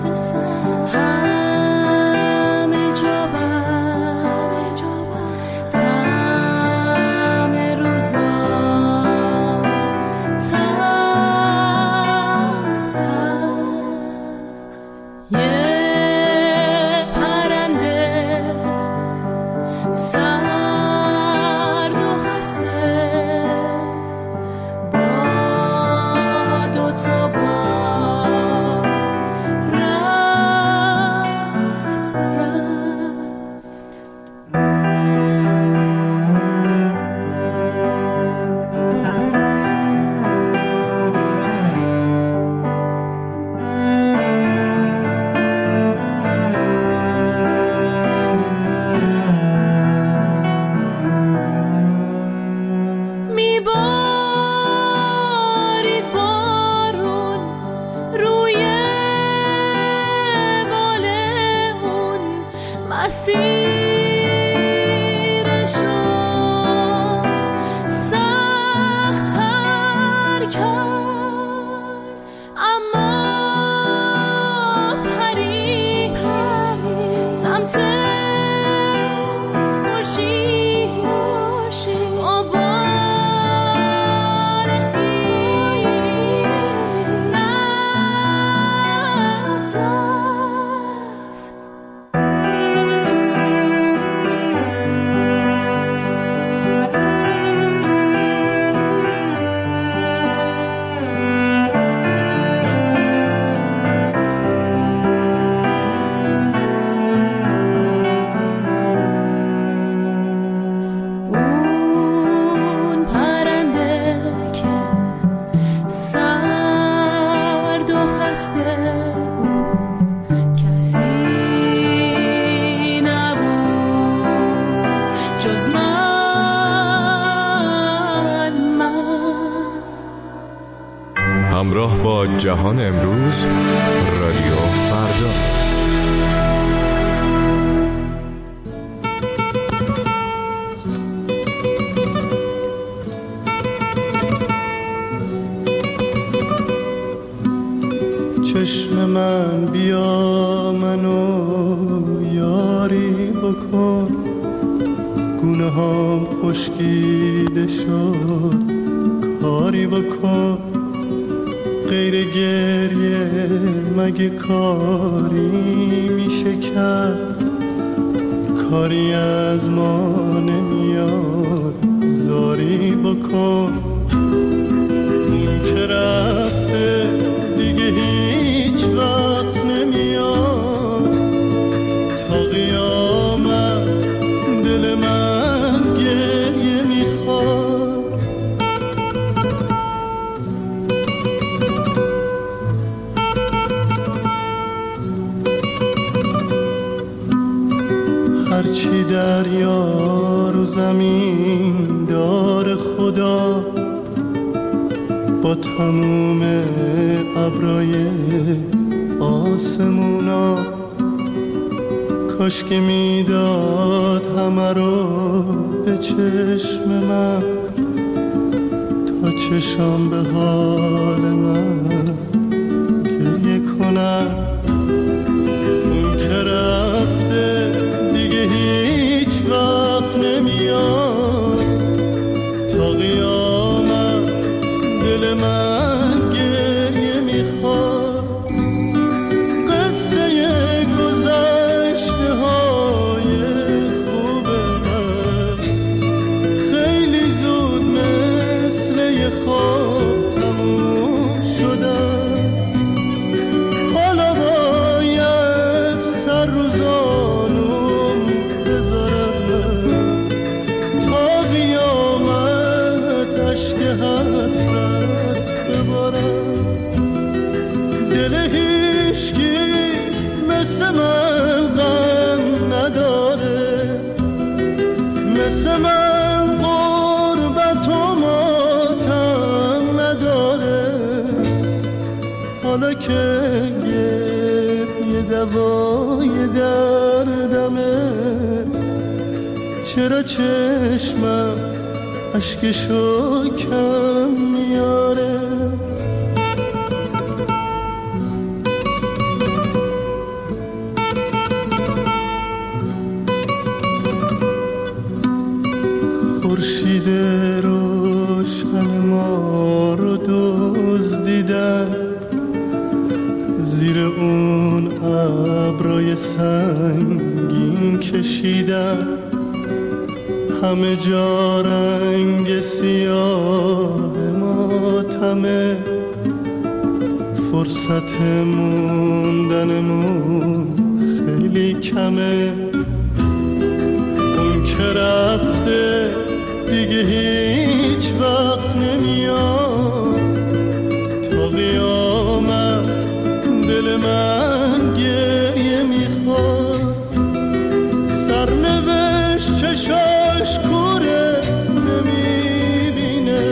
همراه با جهان امروز، رادیو فردا. چشم من بیا منو یاری بکن، گونه هم خشکیده شد کاری بکن، غیر گریه مگه کاری میشه کرد، کاری از ما نمیاد زاری بکن، اون که رفته دیگه هیچ وقت نمیاد، تا قیامت دل من گریه میخواد. هرچی دریا رو زمین دار خدا، با تموم ابرای آسمونا، کاش که میداد همه رو به چشم من، تا چشم به حال من گریه کنم، اون که رفته دیگه هیچ وقت نمیاد، تا قیامت دل من گریه میخواد. قصه گذشته های خوب من خیلی زود مثل یه خواب تموم شدن، حالا باید سر رو زانوم بذارم، تا قیامت اشک حسرت ببارم. دل هیچکی مثل من غم نداره، مثل من غربت و ماتم نداره، حالا که یه دوای دردمه، چرا چشمم اشکشو کم میاره. ابرای سنگین کشیدم، همه جا رنگ سیاه ماتمه، فرصت موندنمون خیلی کمه. اون که رفته دیگه هیچ وقت نمیاد، تا قیامت دل من گریه میخواد. سرنوشت چشاش کوره نمیبینه،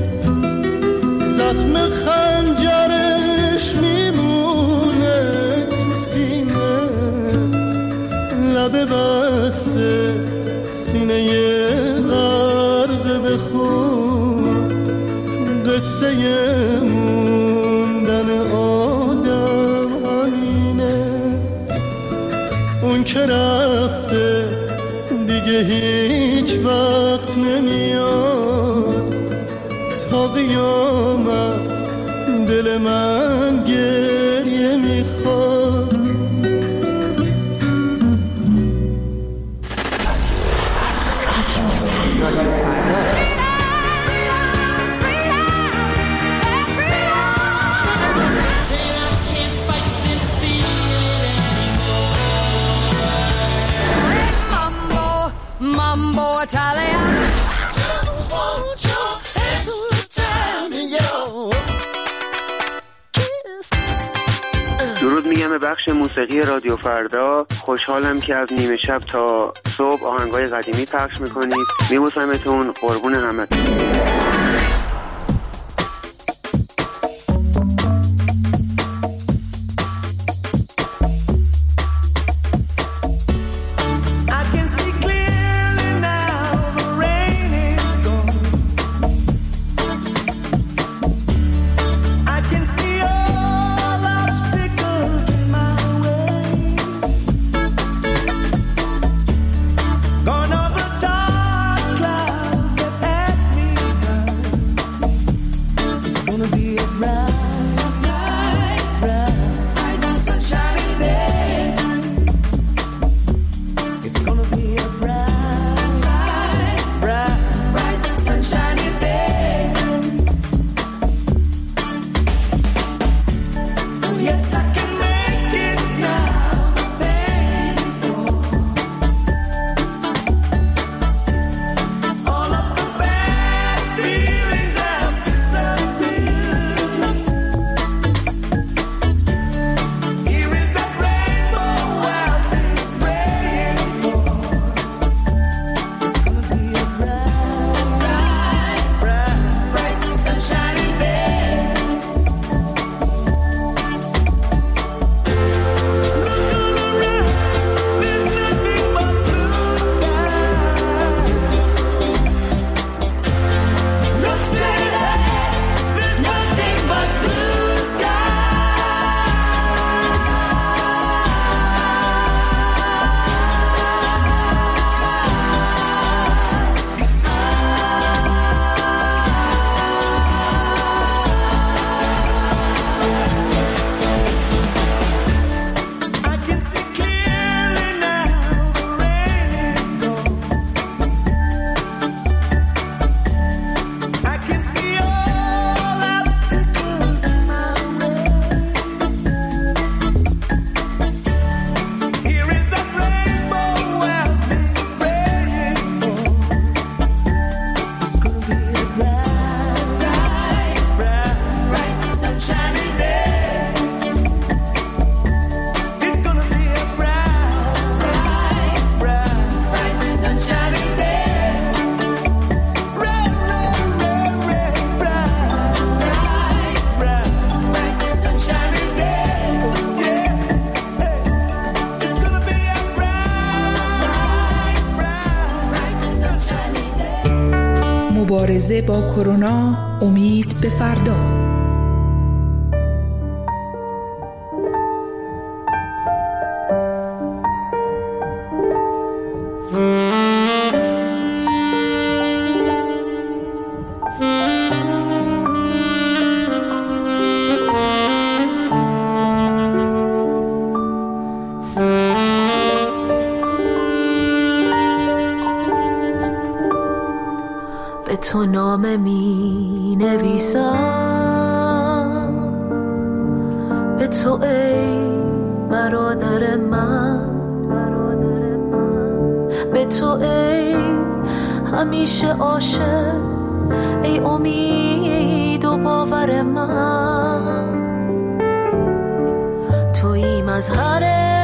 زخم خنجرش میمونه تو سینه، لبه بسته سینه غرق به خون، قصه موندن آدم همینه. اون که رفته دیگه هیچ وقت نمیاد، تا قیامت دل من گریه میخواد. درود میگم به بخش موسیقی رادیو فردا. خوشحالم که از نیمه شب تا صبح آهنگای قدیمی پخش میکنید. میبوسمتون، قربون همتون. مبارزه با کرونا، امید به فردا. تو نامه می نویسم، به تو ای برادر من، به تو ای همیشه عاشق، ای امید و باور من. تویی مظهر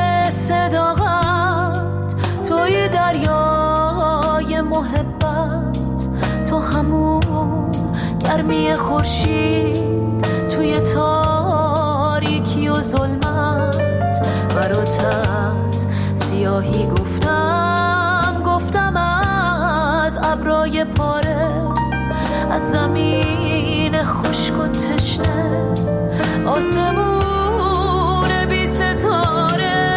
صداقت، تویی دریای محبت، تو همون گرمی خورشید توی تاریکی و ظلمت. برات از سیاهی گفتم از ابرای پاره، از زمین خشک و تشنه، آسمون بی ستاره.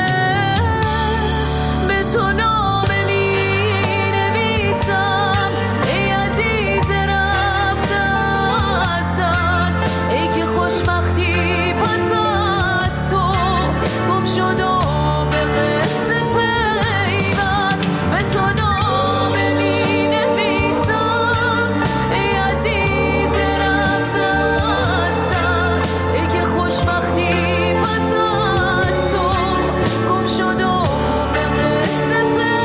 به تو نامه می نویسم، ای عزیز رفته از دست، ای که خوشبختی پس از تو گم شد و به قصه پیوست. به تو نامه می نویسم، ای عزیز رفته از دست، ای که خوشبختی پس از تو گم شد و به قصه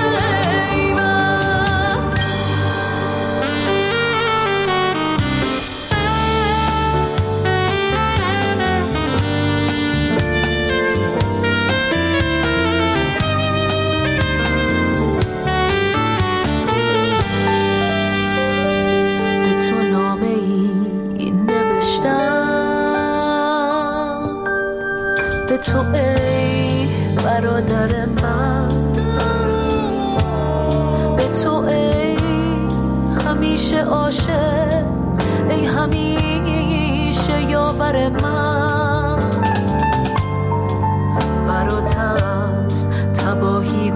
پیوست. به تو نامه ای نوشتم، به تو ای برادر من، به تو ای همیشه عاشق، ای همیشه یاور من. برات از تباهی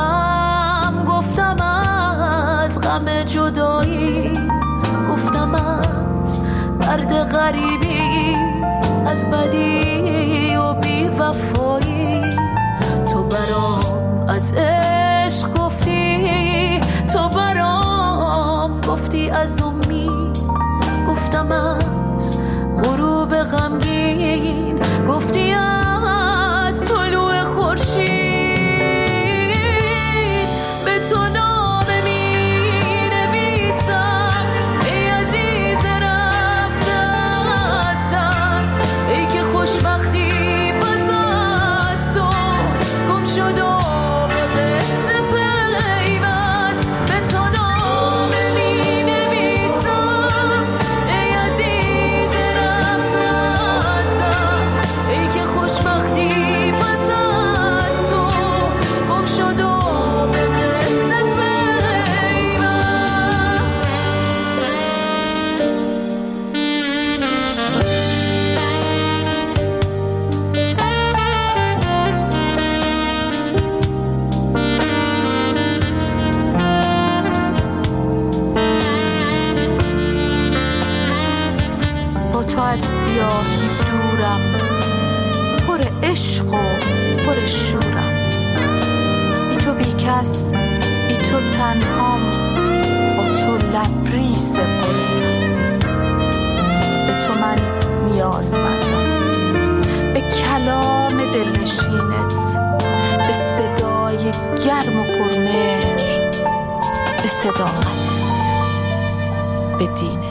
گفتم از غم جدایی، گفتم از درد غریبی، از بدی و بی وفایی. تو برام از عشق گفتی، تو برام گفتی از امید، گفتم از غروب غمگین، گفتی از طلوع خورشید. به تو نامه می نویسم، ای عزیز رفته از دست، ای که خوشبختی پس از تو گم شد و به قصه پیوست. به تو نامه می نویسم، ای عزیز رفته از دست، ای که خوشبختی پس از تو گم شد و به قصه پیوست. با تو از سیاهی دورم، پر عشق و پر شورم، بی تو بی کس، بی تو تنهام، با تو لبریز غرورم. به تو من نیازمندم، به کلام دلنشینت، به صدای گرم و پرمهر، به صداقتت، به دینت.